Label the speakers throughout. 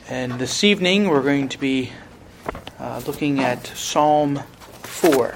Speaker 1: And this evening we're going to be looking at Psalm 4.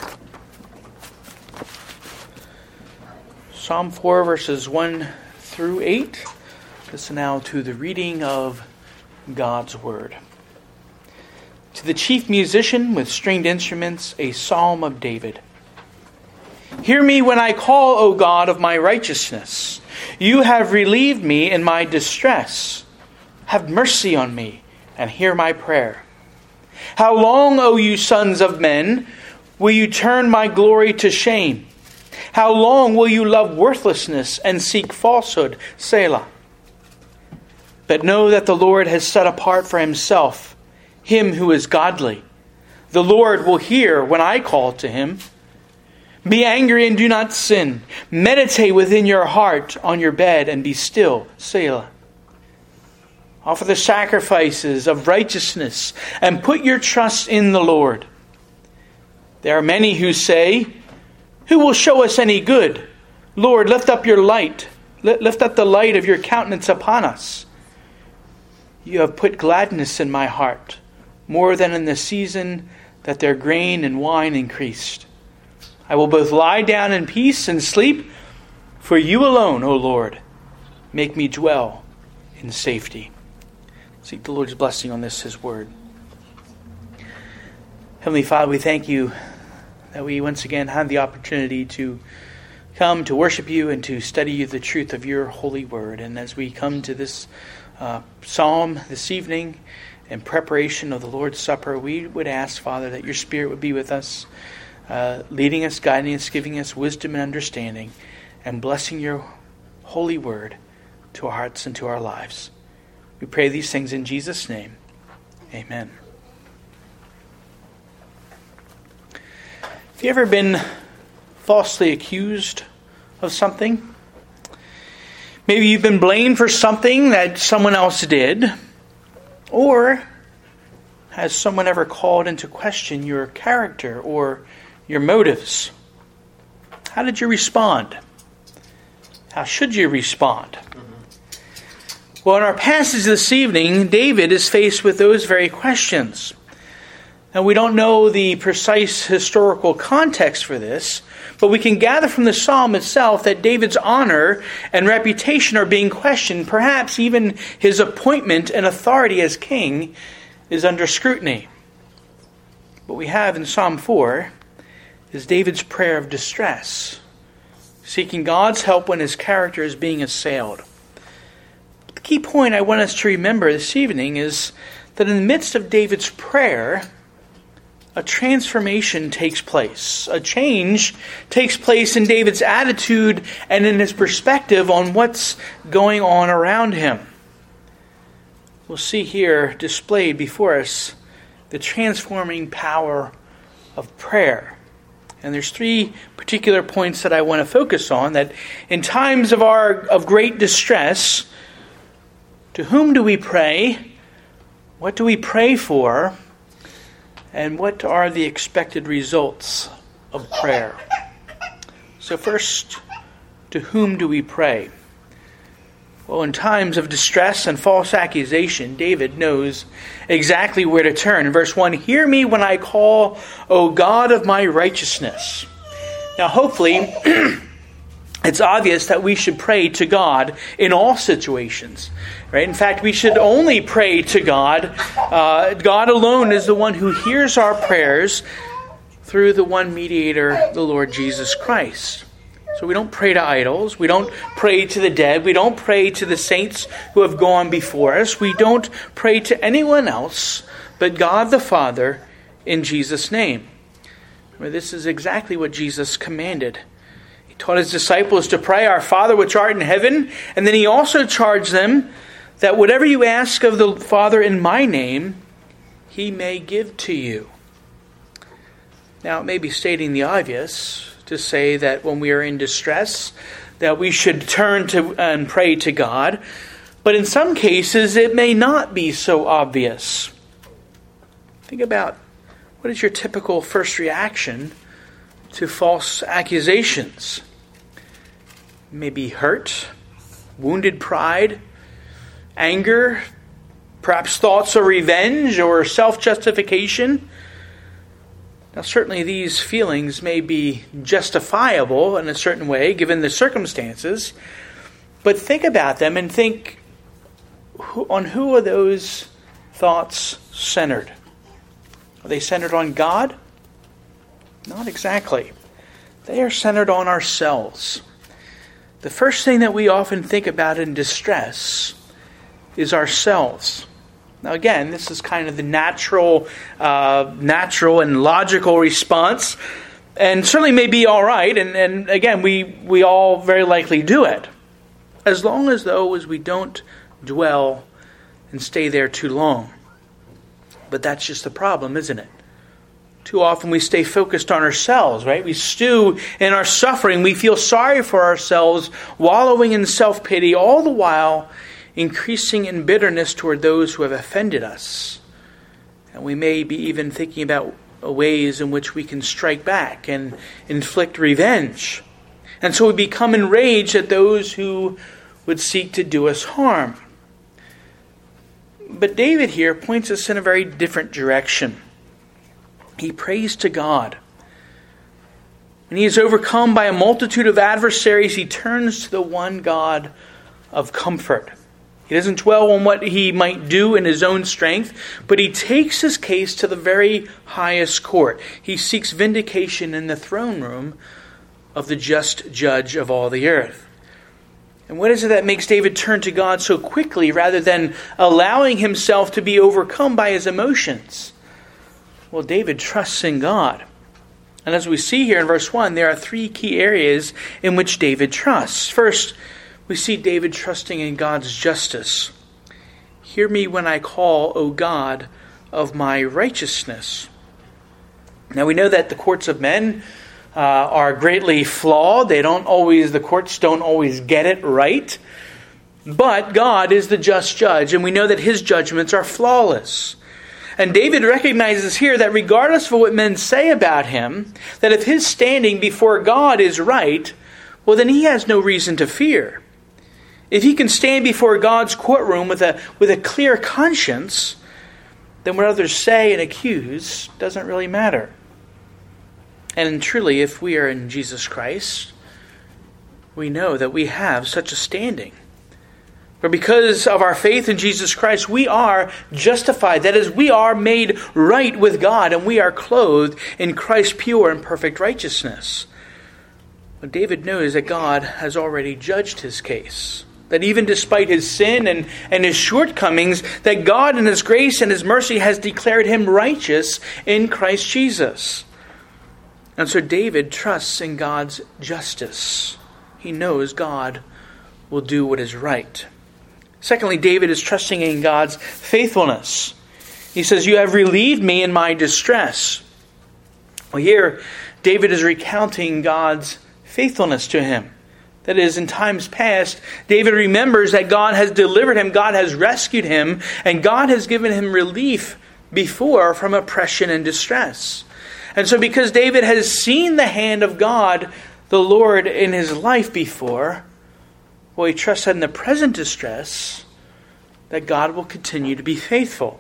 Speaker 1: Psalm 4 verses 1 through 8. Listen now to the reading of God's Word. To the chief musician with stringed instruments, a psalm of David. Hear me when I call, O God of my righteousness. You have relieved me in my distress. Have mercy on me and hear my prayer. How long, O you sons of men, will you turn my glory to shame? How long will you love worthlessness and seek falsehood? Selah. But know that the Lord has set apart for himself him who is godly. The Lord will hear when I call to him. Be angry and do not sin. Meditate within your heart on your bed and be still. Selah. Offer the sacrifices of righteousness and put your trust in the Lord. There are many who say, who will show us any good? Lord, lift up your light. Lift up the light of your countenance upon us. You have put gladness in my heart, more than in the season that their grain and wine increased. I will both lie down in peace and sleep, for you alone, O Lord, make me dwell in safety. Seek the Lord's blessing on this, his word. Heavenly Father, we thank you that we once again have the opportunity to come to worship you and to study the truth of your holy word. And as we come to this psalm this evening in preparation of the Lord's Supper, we would ask, Father, that your Spirit would be with us, leading us, guiding us, giving us wisdom and understanding, and blessing your holy word to our hearts and to our lives. We pray these things in Jesus' name. Amen. Have you ever been falsely accused of something? Maybe you've been blamed for something that someone else did. Or has someone ever called into question your character or your motives? How did you respond? How should you respond? Well, in our passage this evening, David is faced with those very questions. Now, we don't know the precise historical context for this, but we can gather from the psalm itself that David's honor and reputation are being questioned. Perhaps even his appointment and authority as king is under scrutiny. What we have in Psalm 4 is David's prayer of distress, seeking God's help when his character is being assailed. The key point I want us to remember this evening is that in the midst of David's prayer, a transformation takes place. A change takes place in David's attitude and in his perspective on what's going on around him. We'll see here displayed before us the transforming power of prayer. And there's three particular points that I want to focus on, that in times of great distress, to whom do we pray? What do we pray for? And what are the expected results of prayer? So first, to whom do we pray? Well, in times of distress and false accusation, David knows exactly where to turn. In verse 1, hear me when I call, O God of my righteousness. Now, hopefully, it's obvious that we should pray to God in all situations. Right? In fact, we should only pray to God. God alone is the one who hears our prayers through the one mediator, the Lord Jesus Christ. So we don't pray to idols. We don't pray to the dead. We don't pray to the saints who have gone before us. We don't pray to anyone else but God the Father in Jesus' name. This is exactly what Jesus commanded. He taught his disciples to pray, Our Father which art in heaven, and then he also charged them that whatever you ask of the Father in my name, he may give to you. Now, it may be stating the obvious to say that when we are in distress, that we should turn to and pray to God. But in some cases, it may not be so obvious. Think about, what is your typical first reaction to false accusations? Maybe hurt, wounded pride, anger, perhaps thoughts of revenge or self-justification. Now, certainly these feelings may be justifiable in a certain way, given the circumstances, but think about them and think, on who are those thoughts centered? Are they centered on God? Not exactly. They are centered on ourselves. The first thing that we often think about in distress is ourselves. Now again, this is kind of the natural and logical response, and certainly may be all right, and again, we all very likely do it, as long as we don't dwell and stay there too long. But that's just the problem, isn't it? Too often we stay focused on ourselves, right? We stew in our suffering. We feel sorry for ourselves, wallowing in self-pity, all the while increasing in bitterness toward those who have offended us. And we may be even thinking about ways in which we can strike back and inflict revenge. And so we become enraged at those who would seek to do us harm. But David here points us in a very different direction. He prays to God. When he is overcome by a multitude of adversaries, he turns to the one God of comfort. He doesn't dwell on what he might do in his own strength, but he takes his case to the very highest court. He seeks vindication in the throne room of the just judge of all the earth. And what is it that makes David turn to God so quickly rather than allowing himself to be overcome by his emotions? Well, David trusts in God. And as we see here in verse 1, there are three key areas in which David trusts. First, we see David trusting in God's justice. Hear me when I call, O God, of my righteousness. Now we know that the courts of men are greatly flawed. The courts don't always get it right. But God is the just judge, and we know that his judgments are flawless. And David recognizes here that regardless of what men say about him, that if his standing before God is right, well, then he has no reason to fear. If he can stand before God's courtroom with a clear conscience, then what others say and accuse doesn't really matter. And truly, if we are in Jesus Christ, we know that we have such a standing. For because of our faith in Jesus Christ, we are justified. That is, we are made right with God, and we are clothed in Christ's pure and perfect righteousness. But David knows that God has already judged his case. That even despite his sin and his shortcomings, that God in his grace and his mercy has declared him righteous in Christ Jesus. And so David trusts in God's justice. He knows God will do what is right. Secondly, David is trusting in God's faithfulness. He says, you have relieved me in my distress. Well, here, David is recounting God's faithfulness to him. That is, in times past, David remembers that God has delivered him, God has rescued him, and God has given him relief before from oppression and distress. And so because David has seen the hand of God, the Lord, in his life before, well, he trusts that in the present distress, that God will continue to be faithful.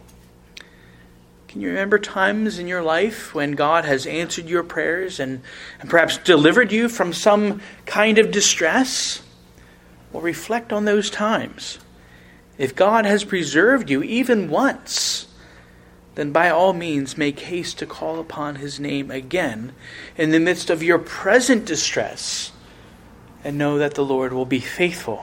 Speaker 1: Can you remember times in your life when God has answered your prayers and perhaps delivered you from some kind of distress? Well, reflect on those times. If God has preserved you even once, then by all means make haste to call upon his name again in the midst of your present distress, and know that the Lord will be faithful.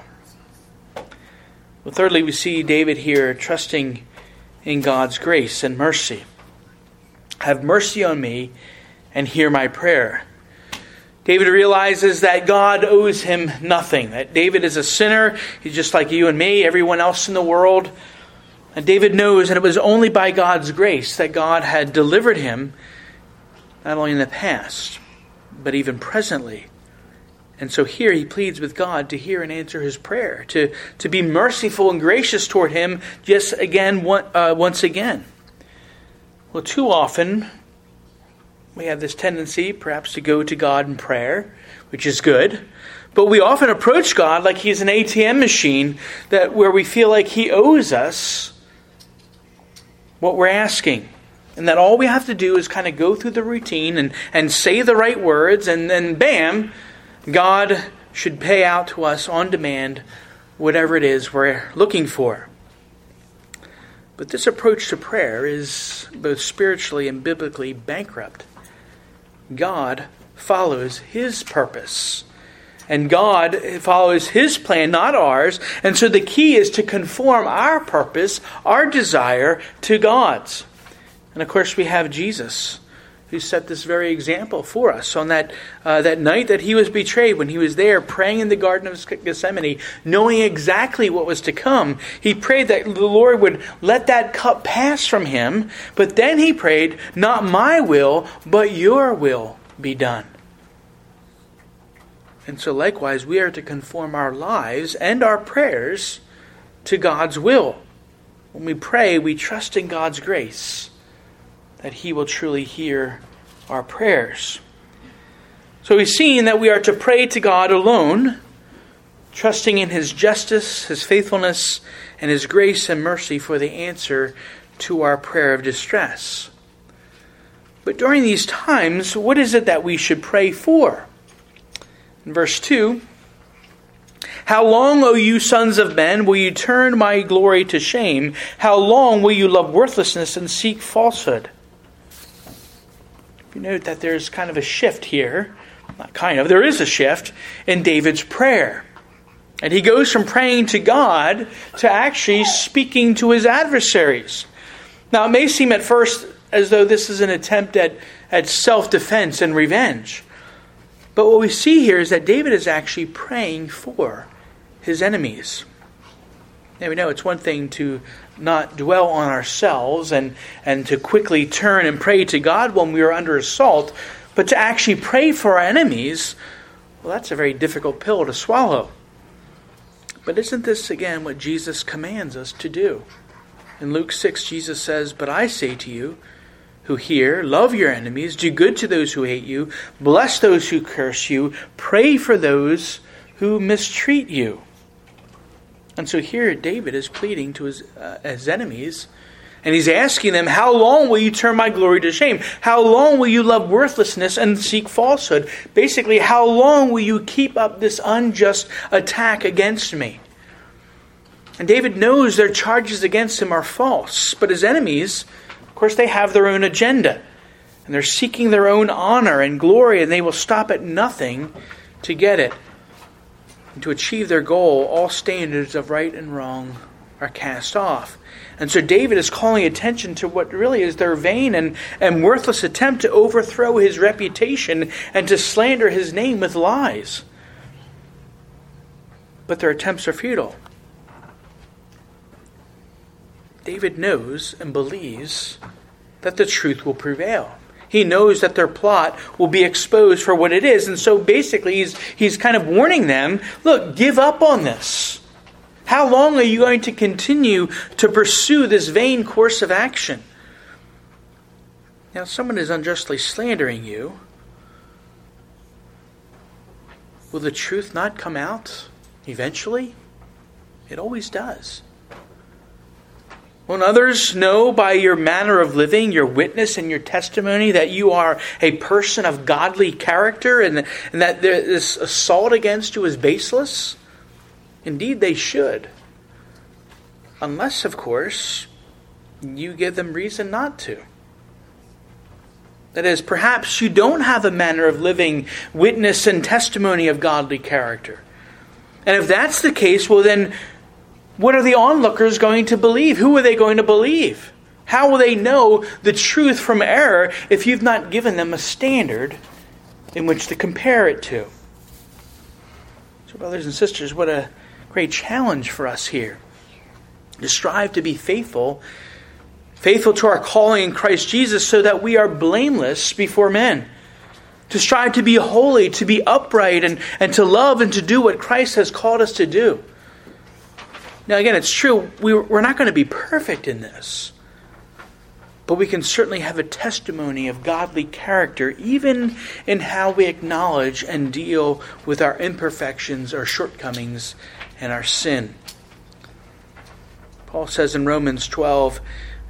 Speaker 1: Well, thirdly, we see David here trusting in God's grace and mercy. Have mercy on me and hear my prayer. David realizes that God owes him nothing. That David is a sinner. He's just like you and me, everyone else in the world. And David knows that it was only by God's grace that God had delivered him, not only in the past, but even presently. And so here he pleads with God to hear and answer his prayer, to be merciful and gracious toward him once again. Well, too often we have this tendency perhaps to go to God in prayer, which is good, but we often approach God like he's an ATM machine where we feel like he owes us what we're asking. And that all we have to do is kind of go through the routine and say the right words, and then bam, God should pay out to us on demand whatever it is we're looking for. But this approach to prayer is both spiritually and biblically bankrupt. God follows His purpose. And God follows His plan, not ours. And so the key is to conform our purpose, our desire, to God's. And of course we have Jesus, who set this very example for us on that night that He was betrayed, when He was there praying in the Garden of Gethsemane, knowing exactly what was to come. He prayed that the Lord would let that cup pass from Him, but then He prayed, not my will, but your will be done. And so likewise, we are to conform our lives and our prayers to God's will. When we pray, we trust in God's grace, that He will truly hear our prayers. So we've seen that we are to pray to God alone, trusting in His justice, His faithfulness, and His grace and mercy for the answer to our prayer of distress. But during these times, what is it that we should pray for? In verse 2, how long, O you sons of men, will you turn my glory to shame? How long will you love worthlessness and seek falsehood? You note that there's kind of a shift here. Not kind of, there is a shift in David's prayer. And he goes from praying to God to actually speaking to his adversaries. Now, it may seem at first as though this is an attempt at self-defense and revenge. But what we see here is that David is actually praying for his enemies. Now we know it's one thing to not dwell on ourselves and to quickly turn and pray to God when we are under assault, but to actually pray for our enemies, well, that's a very difficult pill to swallow. But isn't this again what Jesus commands us to do? In Luke 6, Jesus says, but I say to you, who hear, love your enemies, do good to those who hate you, bless those who curse you, pray for those who mistreat you. And so here David is pleading to his enemies, and he's asking them, how long will you turn my glory to shame? How long will you love worthlessness and seek falsehood? Basically, how long will you keep up this unjust attack against me? And David knows their charges against him are false, but his enemies, of course, they have their own agenda, and they're seeking their own honor and glory, and they will stop at nothing to get it. And to achieve their goal, all standards of right and wrong are cast off. And so David is calling attention to what really is their vain and worthless attempt to overthrow his reputation and to slander his name with lies. But their attempts are futile. David knows and believes that the truth will prevail. He knows that their plot will be exposed for what it is. And so basically he's kind of warning them, look, give up on this. How long are you going to continue to pursue this vain course of action? Now, if someone is unjustly slandering you, will the truth not come out eventually? It always does. When others know by your manner of living, your witness and your testimony that you are a person of godly character and that this assault against you is baseless, indeed they should. Unless, of course, you give them reason not to. That is, perhaps you don't have a manner of living, witness and testimony of godly character. And if that's the case, well then, what are the onlookers going to believe? Who are they going to believe? How will they know the truth from error if you've not given them a standard in which to compare it to? So, brothers and sisters, what a great challenge for us here. To strive to be faithful to our calling in Christ Jesus so that we are blameless before men. To strive to be holy, to be upright, and to love and to do what Christ has called us to do. Now again, it's true, we're not going to be perfect in this. But we can certainly have a testimony of godly character, even in how we acknowledge and deal with our imperfections, our shortcomings, and our sin. Paul says in Romans 12,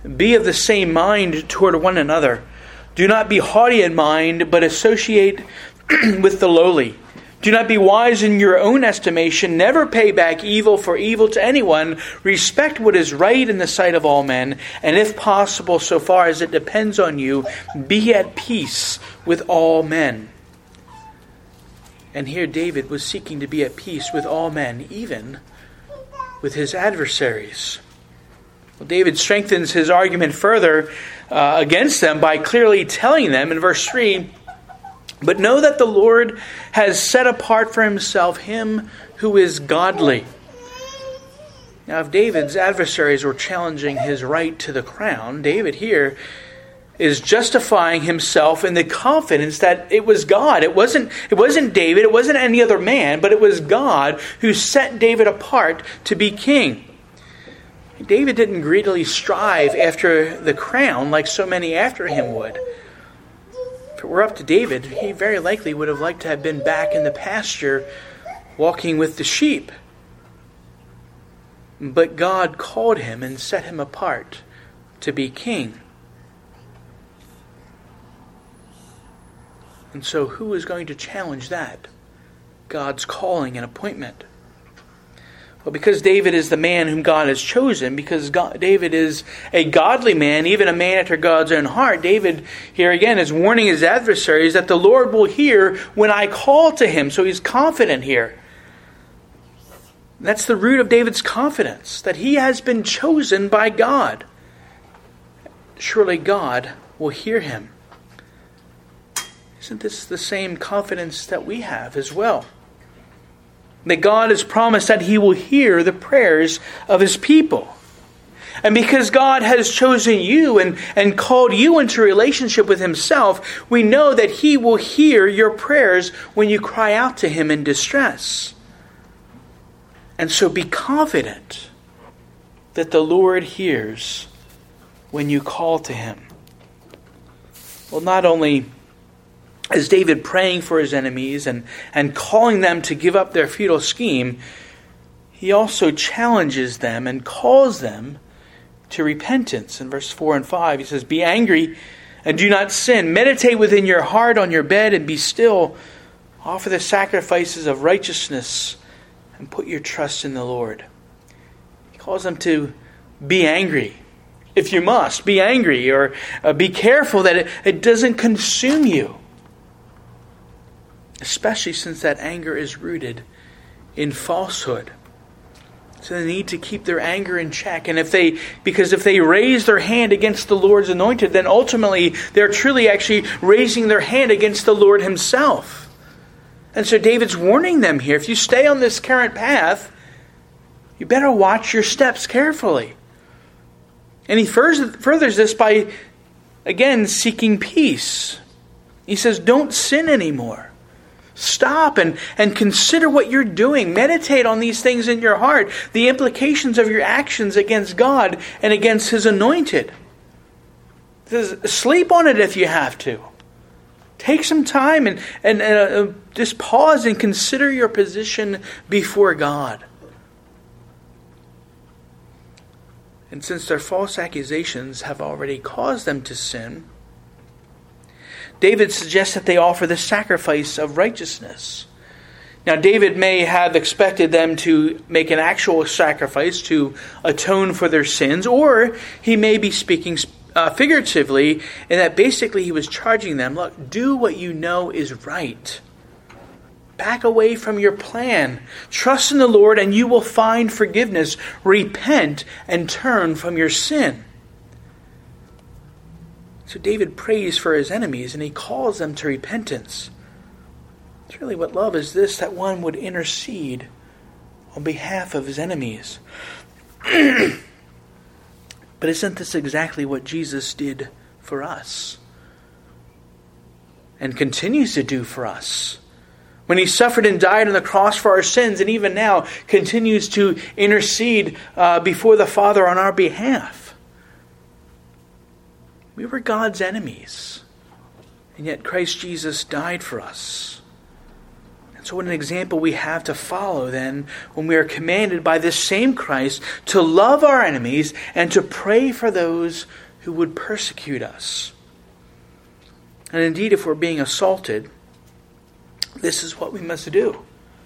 Speaker 1: Be of the same mind toward one another. Do not be haughty in mind, but associate with the lowly. Do not be wise in your own estimation. Never pay back evil for evil to anyone. Respect what is right in the sight of all men. And if possible, so far as it depends on you, be at peace with all men. And here David was seeking to be at peace with all men, even with his adversaries. Well, David strengthens his argument further against them by clearly telling them in verse 3, "But know that the Lord has set apart for himself him who is godly." Now, if David's adversaries were challenging his right to the crown, David here is justifying himself in the confidence that it was God. It wasn't David, it wasn't any other man, but it was God who set David apart to be king. David didn't greedily strive after the crown like so many after him would. If it were up to David, he very likely would have liked to have been back in the pasture walking with the sheep. But God called him and set him apart to be king. And so who is going to challenge that? God's calling and appointment. Well, because David is the man whom God has chosen, because David is a godly man, even a man after God's own heart, David here again is warning his adversaries that the Lord will hear when I call to him. So he's confident here. That's the root of David's confidence, that he has been chosen by God. Surely God will hear him. Isn't this the same confidence that we have as well? That God has promised that he will hear the prayers of his people. And because God has chosen you and called you into relationship with himself, we know that he will hear your prayers when you cry out to him in distress. And so be confident that the Lord hears when you call to him. Well, not only is David praying for his enemies and calling them to give up their futile scheme, he also challenges them and calls them to repentance. In verse 4 and 5, he says, "Be angry and do not sin. Meditate within your heart on your bed and be still. Offer the sacrifices of righteousness and put your trust in the Lord." He calls them to be angry. If you must, be angry, or be careful that it doesn't consume you. Especially since that anger is rooted in falsehood. So they need to keep their anger in check. And if they raise their hand against the Lord's anointed, then ultimately they're truly actually raising their hand against the Lord himself. And so David's warning them here, if you stay on this current path, you better watch your steps carefully. And he furthers this by, again, seeking peace. He says, don't sin anymore. Stop and consider what you're doing. Meditate on these things in your heart, the implications of your actions against God and against his anointed. He says, sleep on it if you have to. Take some time and just pause and consider your position before God. And since their false accusations have already caused them to sin, David suggests that they offer the sacrifice of righteousness. Now, David may have expected them to make an actual sacrifice to atone for their sins, or he may be speaking figuratively, in that basically he was charging them, look, do what you know is right. Back away from your plan. Trust in the Lord and you will find forgiveness. Repent and turn from your sin. So David prays for his enemies and he calls them to repentance. It's really what love is this, that one would intercede on behalf of his enemies. But isn't this exactly what Jesus did for us? And continues to do for us. When he suffered and died on the cross for our sins, and even now continues to intercede before the Father on our behalf. We were God's enemies, and yet Christ Jesus died for us. So what an example we have to follow then when we are commanded by this same Christ to love our enemies and to pray for those who would persecute us. And indeed, if we're being assaulted, this is what we must do.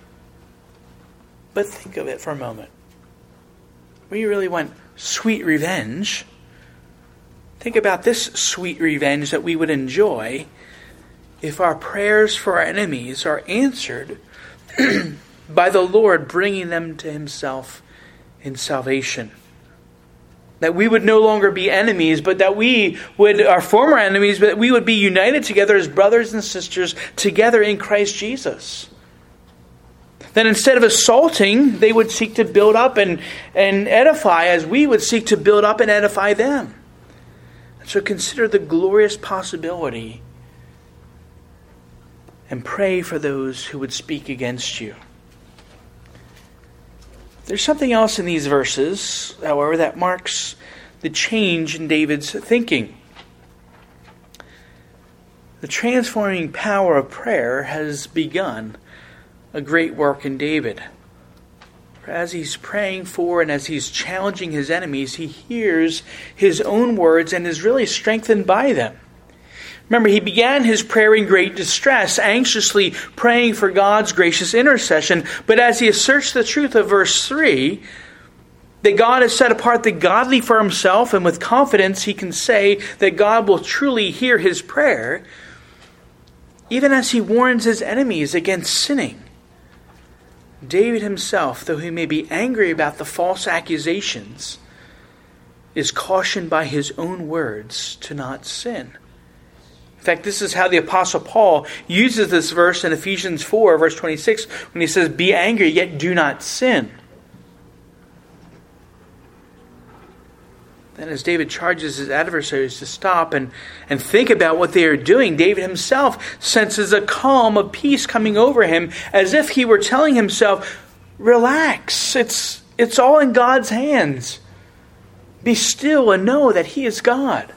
Speaker 1: But think of it for a moment. We really want sweet revenge. Think about this sweet revenge that we would enjoy if our prayers for our enemies are answered by the Lord bringing them to Himself in salvation. That we would no longer be enemies, but that we would, our former enemies, but we would be united together as brothers and sisters together in Christ Jesus. Then instead of assaulting, they would seek to build up and edify as we would seek to build up and edify them. So consider the glorious possibility and pray for those who would speak against you. There's something else in these verses, however, that marks the change in David's thinking. The transforming power of prayer has begun a great work in David. As he's praying for and as he's challenging his enemies, he hears his own words and is really strengthened by them. Remember, he began his prayer in great distress, anxiously praying for God's gracious intercession. But as he asserts the truth of verse 3, that God has set apart the godly for Himself, and with confidence he can say that God will truly hear his prayer, even as he warns his enemies against sinning. David himself, though he may be angry about the false accusations, is cautioned by his own words to not sin. In fact, this is how the Apostle Paul uses this verse in Ephesians 4, verse 26, when he says, "Be angry, yet do not sin." Then as David charges his adversaries to stop and think about what they are doing, David himself senses a calm of peace coming over him, as if he were telling himself, relax, it's all in God's hands. Be still and know that He is God.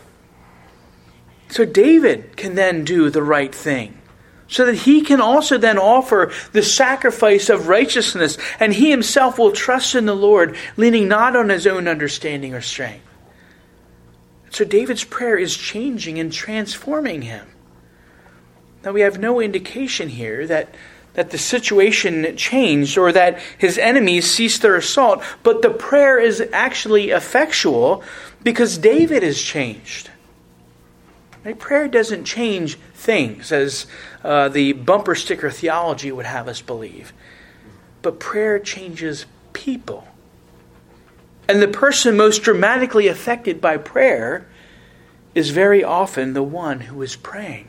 Speaker 1: So David can then do the right thing, so that he can also then offer the sacrifice of righteousness, and he himself will trust in the Lord, leaning not on his own understanding or strength. So David's prayer is changing and transforming him. Now we have no indication here that the situation changed or that his enemies ceased their assault, but the prayer is actually effectual because David is changed. Right? Prayer doesn't change things, as the bumper sticker theology would have us believe. But prayer changes people. And the person most dramatically affected by prayer is very often the one who is praying.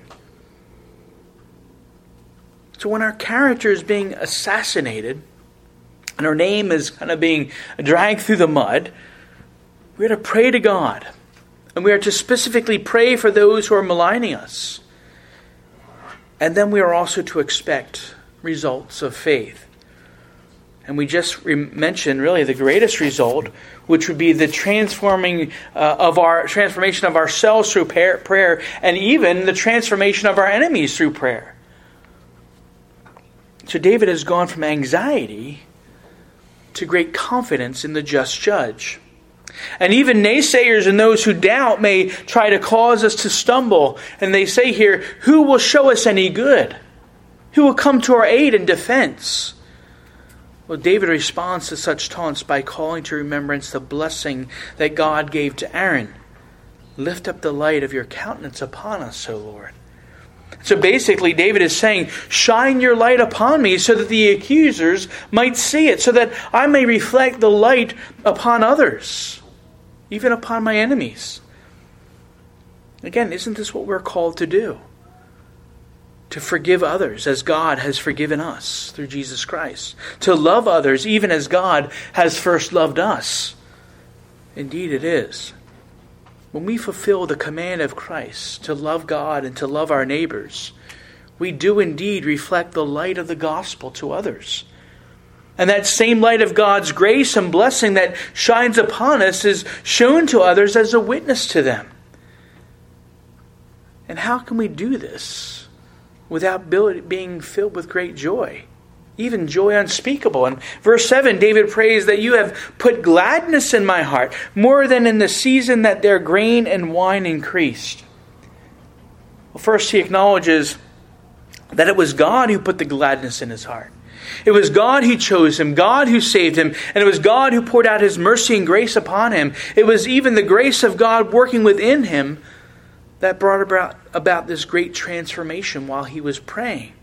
Speaker 1: So when our character is being assassinated, and our name is kind of being dragged through the mud, we're to pray to God. And we are to specifically pray for those who are maligning us. And then we are also to expect results of faith. And we just mentioned really the greatest result, which would be the transformation of ourselves through prayer, and even the transformation of our enemies through prayer. So David has gone from anxiety to great confidence in the just judge. And even naysayers and those who doubt may try to cause us to stumble. And they say here, who will show us any good? Who will come to our aid and defense? Well, David responds to such taunts by calling to remembrance the blessing that God gave to Aaron. Lift up the light of your countenance upon us, O Lord. So basically, David is saying, shine your light upon me so that the accusers might see it, so that I may reflect the light upon others, even upon my enemies. Again, isn't this what we're called to do? To forgive others as God has forgiven us through Jesus Christ. To love others even as God has first loved us. Indeed it is. When we fulfill the command of Christ to love God and to love our neighbors, we do indeed reflect the light of the gospel to others. And that same light of God's grace and blessing that shines upon us is shown to others as a witness to them. And how can we do this without being filled with great joy, even joy unspeakable. In verse 7, David prays that you have put gladness in my heart, more than in the season that their grain and wine increased. Well, first he acknowledges that it was God who put the gladness in his heart. It was God who chose him, God who saved him, and it was God who poured out his mercy and grace upon him. It was even the grace of God working within him that brought about this great transformation while he was praying.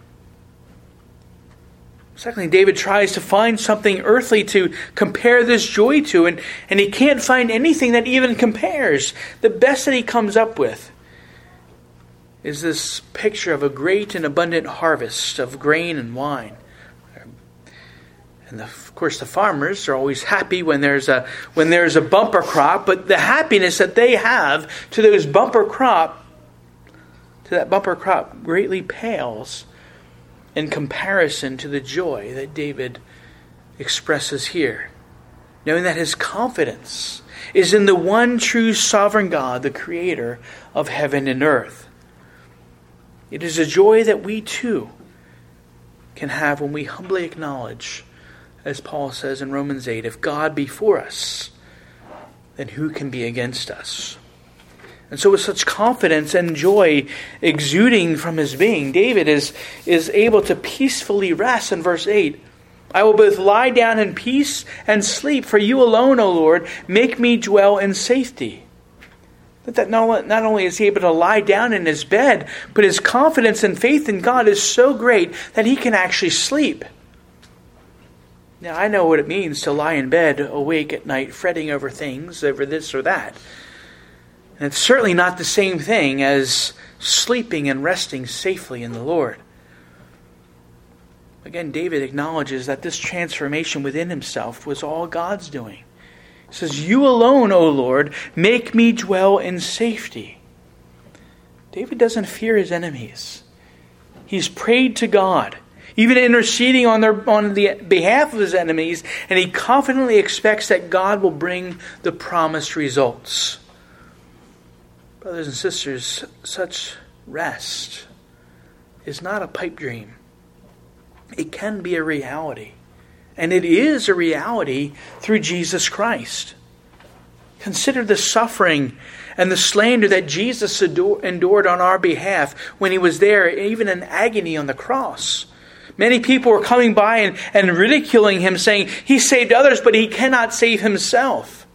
Speaker 1: Secondly, David tries to find something earthly to compare this joy to, and he can't find anything that even compares. The best that he comes up with is this picture of a great and abundant harvest of grain and wine. And of course, the farmers are always happy when there's a bumper crop, but the happiness that they have to that bumper crop greatly pales in comparison to the joy that David expresses here, knowing that his confidence is in the one true sovereign God, the creator of heaven and earth. It is a joy that we too can have when we humbly acknowledge, as Paul says in Romans 8, if God be for us, then who can be against us? And so with such confidence and joy exuding from his being, David is able to peacefully rest in verse 8. I will both lie down in peace and sleep, for you alone, O Lord, make me dwell in safety. That not only is he able to lie down in his bed, but his confidence and faith in God is so great that he can actually sleep. Now, I know what it means to lie in bed awake at night, fretting over things, over this or that. And it's certainly not the same thing as sleeping and resting safely in the Lord. Again, David acknowledges that this transformation within himself was all God's doing. He says, you alone, O Lord, make me dwell in safety. David doesn't fear his enemies. He's prayed to God, even interceding on the behalf of his enemies, and he confidently expects that God will bring the promised results. Brothers and sisters, such rest is not a pipe dream. It can be a reality. And it is a reality through Jesus Christ. Consider the suffering and the slander that Jesus endured on our behalf when he was there, even in agony on the cross. Many people were coming by and ridiculing him, saying, he saved others, but he cannot save himself.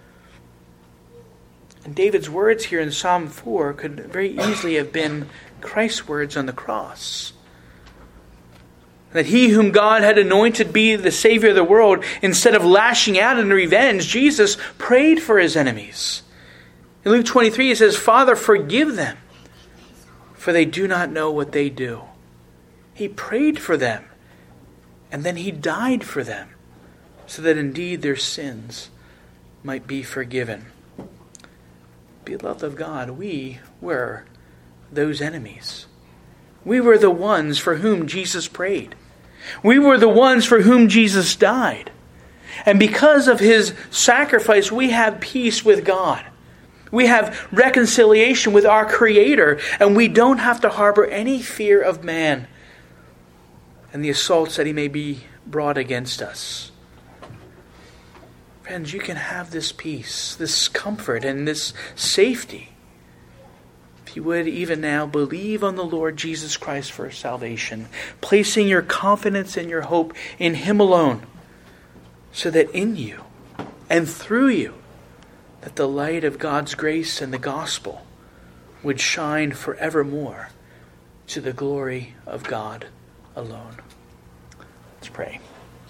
Speaker 1: And David's words here in Psalm 4 could very easily have been Christ's words on the cross. That he whom God had anointed be the Savior of the world, instead of lashing out in revenge, Jesus prayed for his enemies. In Luke 23 it says, Father, forgive them, for they do not know what they do. He prayed for them, and then he died for them, so that indeed their sins might be forgiven. Beloved of God, we were those enemies. We were the ones for whom Jesus prayed. We were the ones for whom Jesus died. And because of his sacrifice, we have peace with God. We have reconciliation with our Creator, and we don't have to harbor any fear of man and the assaults that he may be brought against us. Friends, you can have this peace, this comfort, and this safety if you would even now believe on the Lord Jesus Christ for salvation, placing your confidence and your hope in him alone, so that in you and through you, that the light of God's grace and the gospel would shine forevermore to the glory of God alone. Let's pray.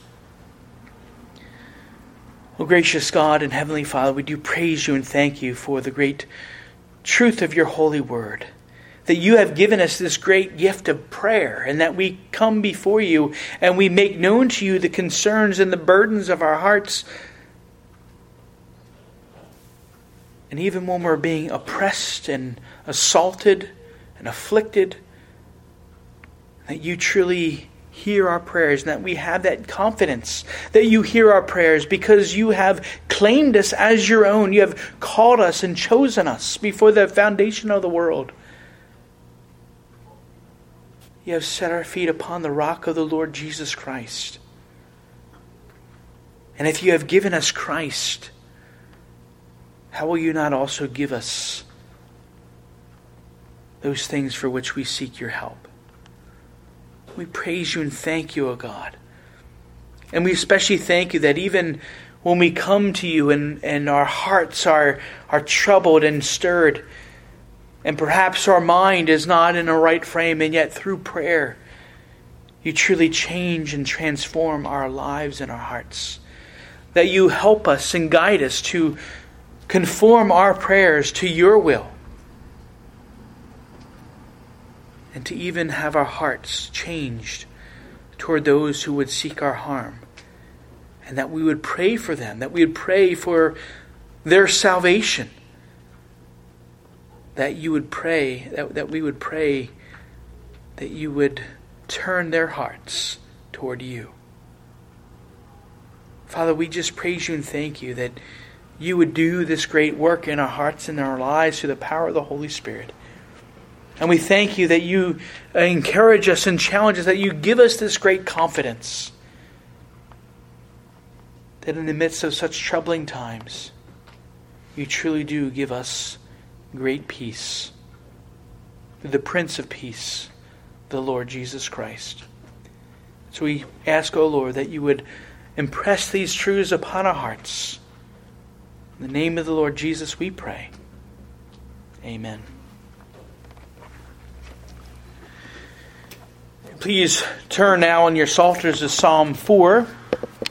Speaker 1: Oh, gracious God and Heavenly Father, we do praise you and thank you for the great truth of your holy word, that you have given us this great gift of prayer, and that we come before you and we make known to you the concerns and the burdens of our hearts. And even when we're being oppressed and assaulted and afflicted, that you truly hear our prayers, and that we have that confidence that you hear our prayers because you have claimed us as your own. You have called us and chosen us before the foundation of the world. You have set our feet upon the rock of the Lord Jesus Christ. And if you have given us Christ, how will you not also give us those things for which we seek your help? We praise you and thank you, O God. And we especially thank you that even when we come to you and our hearts are troubled and stirred, and perhaps our mind is not in a right frame, and yet through prayer, you truly change and transform our lives and our hearts. That you help us and guide us to conform our prayers to your will. And to even have our hearts changed toward those who would seek our harm. And that we would pray for them, that we would pray for their salvation. That you would pray, that we would pray that you would turn their hearts toward you. Father, we just praise you and thank you that you would do this great work in our hearts and in our lives through the power of the Holy Spirit. And we thank you that you encourage us and challenge us, that you give us this great confidence. That in the midst of such troubling times, you truly do give us great peace. Through the Prince of Peace, the Lord Jesus Christ. So we ask, O Lord, that you would impress these truths upon our hearts. In the name of the Lord Jesus we pray. Amen. Please turn now in your psalters to Psalm 4.